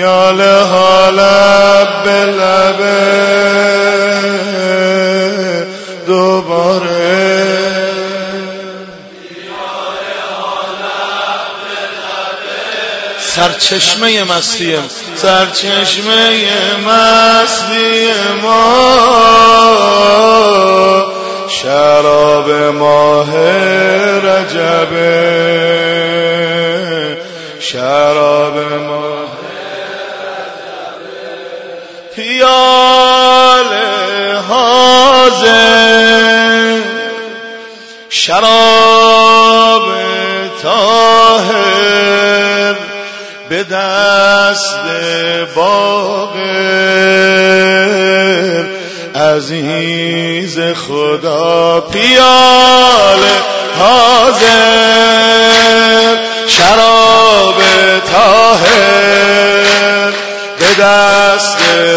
پیاله ها لب به لبه دوباره سرچشمه مستی سرچشمه مستی ما شراب ماه رجبه شراب ماه رجبه پیاله حاضر شراب طاهر به دست باقر عزیز خدا پیاله حاضر شراب طاهر به دست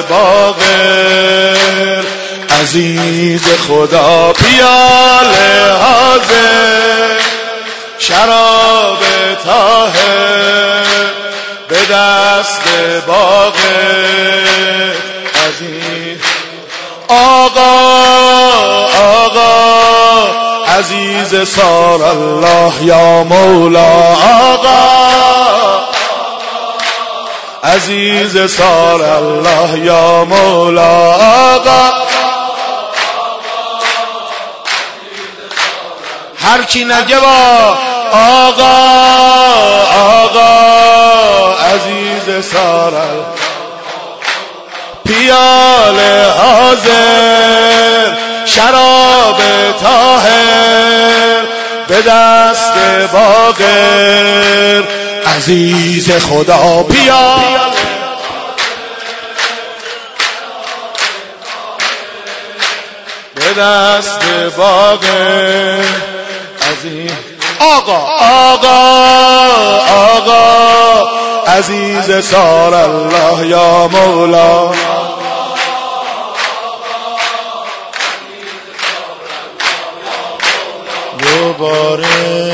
باقر عزیز خدا پیاله حاضر شراب طاهر به دست باقر عزیز آقا عزیز سار الله یا مولا آقا عزیز سار الله یا مولا آقا هر کی نگه با آقا عزیز سار پیاله حاضر شراب طاهر به دست باقر عزیز خدا پیاله به دست باقر عزیز آقا عزیز سار الله یا مولا دوباره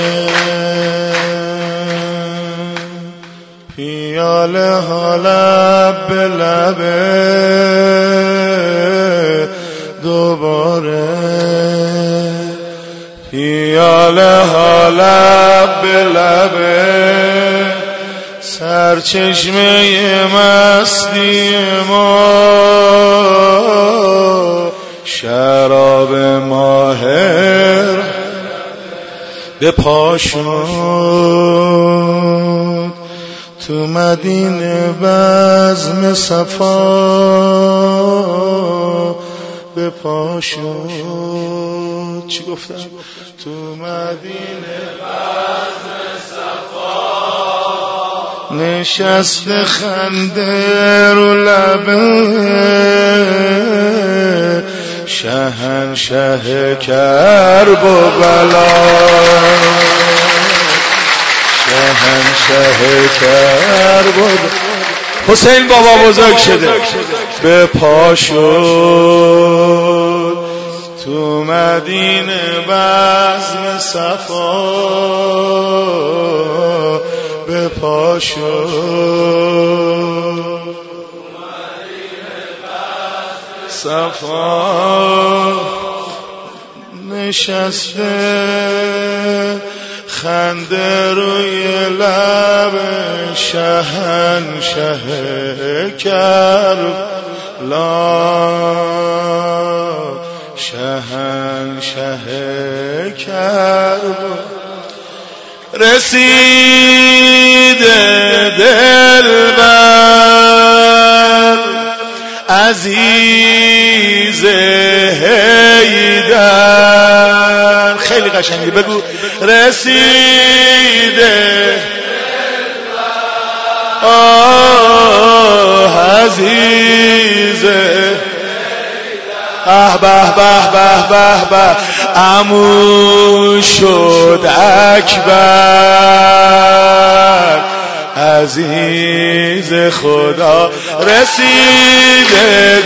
پیاله ها لب به لبه دوباره پیاله ها لب به لبه سرچشمه مستی ما شراب ماهر به پا شد تو مدینه بزم صفا به پا شد چی گفتم؟ تو مدینه بزم صفا نشست خنده رو لبه شهنشه کرب و بلا شهنشه کرب و حسین بابا بزرگ شده به پا شد تو مدینه بزم صفا به پا شد صفا نشسته خنده روی لب شهنشه کربلا شهنشه کربلا رسید دلبر عزیز حیدر خیلی قشنگی بگو رسیده عزیز به به به به به عمو شد اکبر عزیز خدا رسیده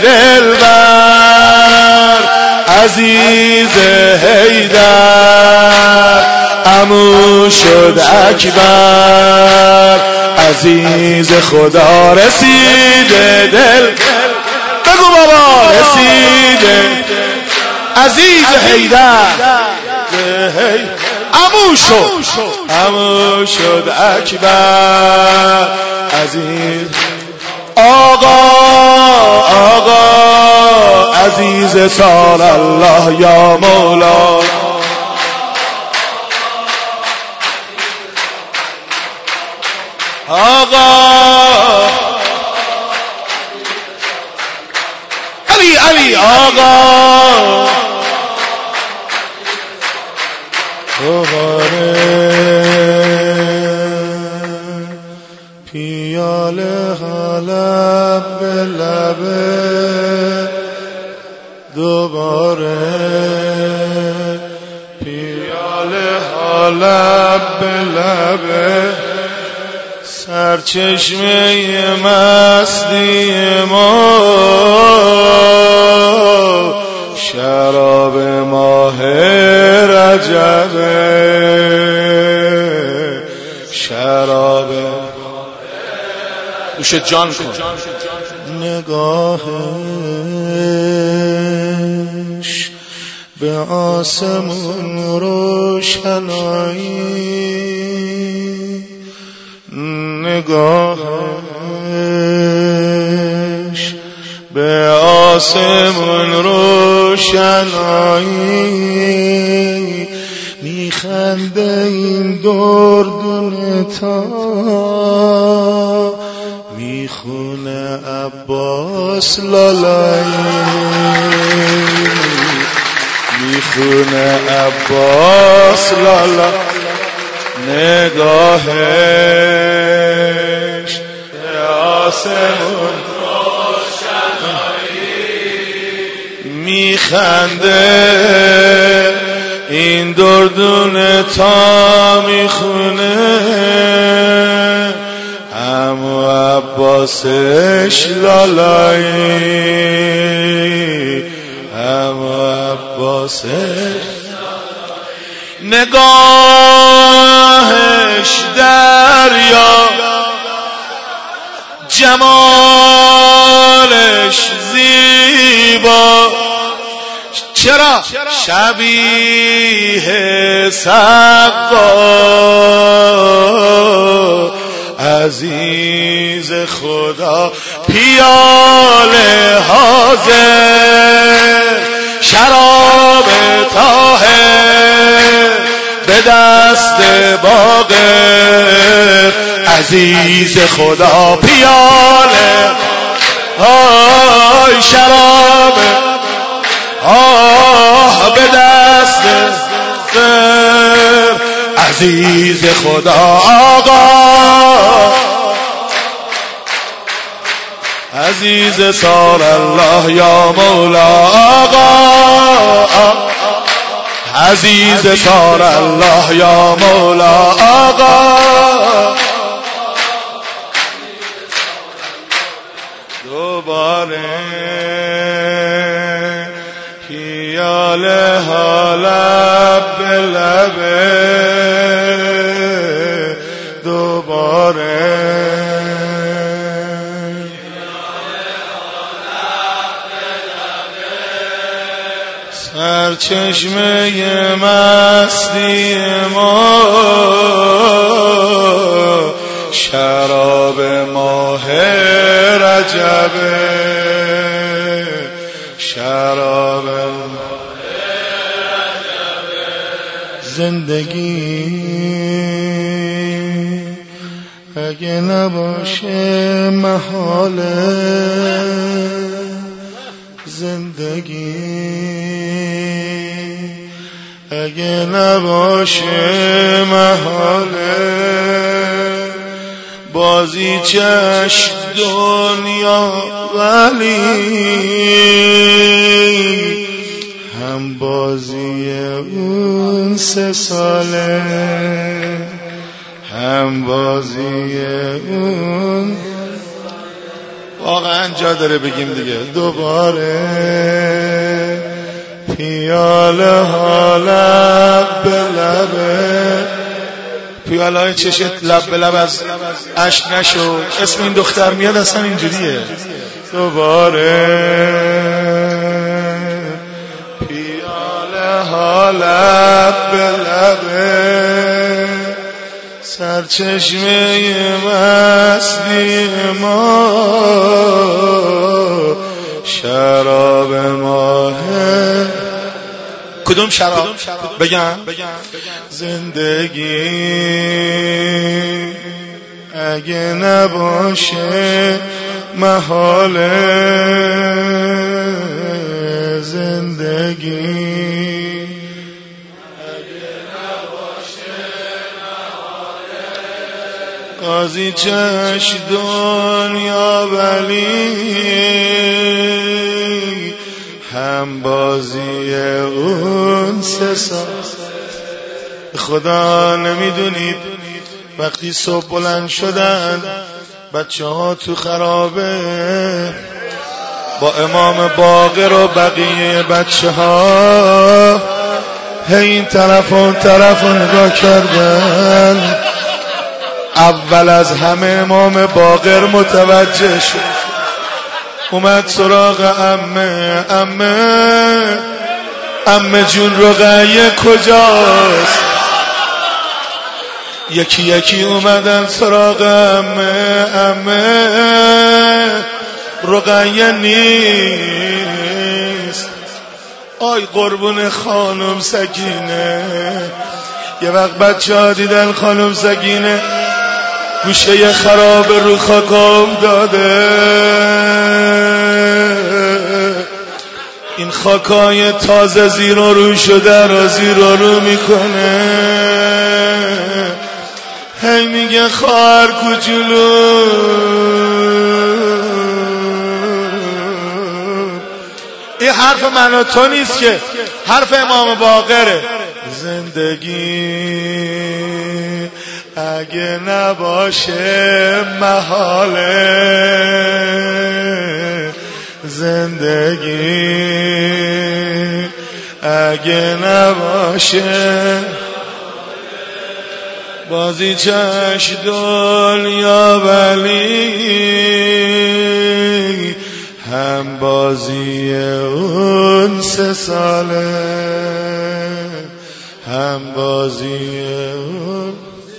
دلبر عزیز حیدر عمو شد اکبر عزیز خدا رسیده دل بگو بابا رسیده عزیز حیدر عمو شد اکبر عزیز آقا عزیز سال الله یا مولا آقا علی آقا پیاله حلب به لبه دوباره پیاله حلب به لبه سرچشمه مستی ما شراب ماه رجبه شراب دوش جان کن نگاهش به آسمون روشنایی نگاهش به آسمون روشنایی میخنده این دردونه تا میخونه عباس لالایی میخونه عباس لالایی نگاهش به آسمون میخنده این دردونه تا میخونه عمو عباسش لالایی عمو عباسش نگاهش دریا جمالش زیبا چرا شبیه سقا عزیز خدا پیاله حاضر شراب طاهر به دست باقر عزیز خدا پیاله آی شراب به دست عزیز خدا آقا عزیز سال الله یا مولا آقا عزیز سال الله یا مولا آقا دوباره پیاله حلب به لبه دوباره سرچشمه مستی ما شراب ماه رجبه شراب زندگی اگه نباشه محاله زندگی اگه نباشه محاله بازی چشم دنیا ولی هم بازی اون 3 ساله هم بازی اون واقعا جا داره بگیم دیگه دوباره پیاله ها لب به لبه، پیاله های چشت لب به لب از عشق نشد. اسم این دختر میاد اصلا اینجوریه. دوباره پیاله ها لب به لبه، سرچشمه مستی ما شراب ماهه. کدوم شراب؟ بگم زندگی اگه نباشه محاله، زندگی اگه نباشه محاله، قاضی چش دنیا ولی هم بازی اون 3 سال. خدا نمیدونید وقتی صبح بلند شدن بچه ها تو خرابه با امام باقر و بقیه بچه ها هی این طرف و اون طرف رو نگاه کردن. اول از همه امام باقر متوجه شد، اومد سراغ عمه جون رقیه کجاست؟ یکی یکی اومدن سراغ عمه رقیه نیست. آی قربون خانم سکینه. یه وقت بچه ها دیدن خانم سکینه گوشه خراب رو خاک داده، این خاکای تازه زیر و رو شده را زیر و رو میکنه. هی میگه خواهر کوچولو این حرف من و تو نیست که، حرف امام باقره. زندگی اگه نباشه محاله، زندگی اگه نباشه بازی چش دنیا ولی هم بازی اون 3 ساله، هم بازی اون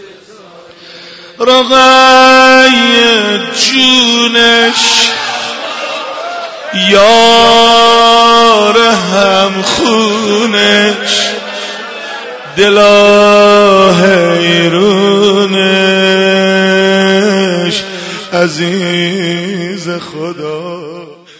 رقیه جونش یار هم خونش دلا حیرونش عزیز خدا.